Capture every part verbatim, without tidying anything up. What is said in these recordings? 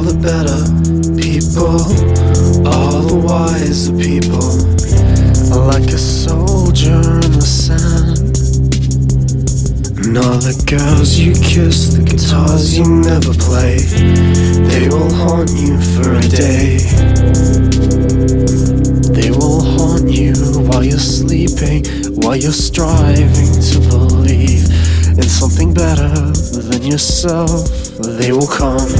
the better people, all the wiser people, like a soldier in the sand. And all the girls you kiss, the guitars you never play, they will haunt you for a day. They will haunt you while you're sleeping, while you're striving to believe in something better than yourself. They will come,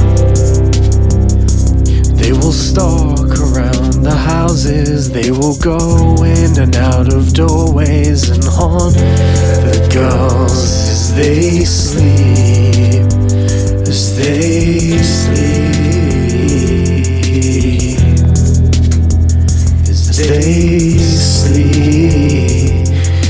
they will stalk around the houses, they will go in and out of doorways and haunt the girls as they sleep, as they sleep, as they sleep.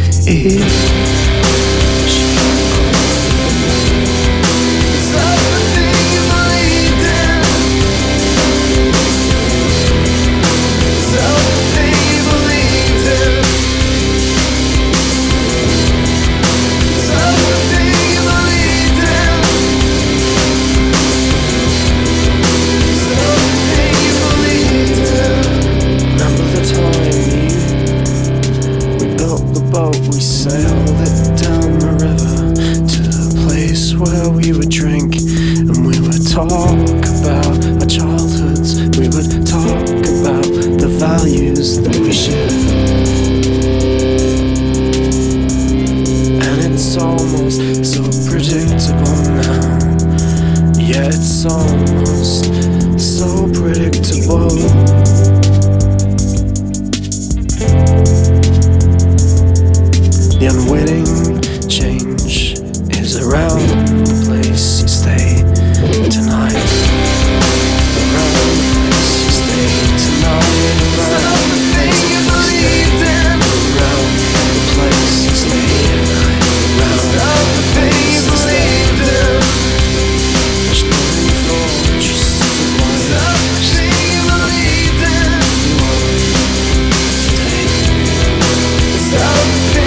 We sailed it down the river to the place where we would drink, and we would talk about our childhoods. We would talk about the values that we share. And it's almost so predictable now. Yeah, it's almost so predictable. The unwitting change is around the place you stay tonight. Around the place you stay tonight. Around the place you believed in. Around the place you stay tonight. Around the place you believed in. There's nothing for just something you believed in. Something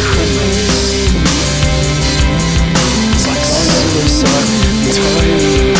I'm tired.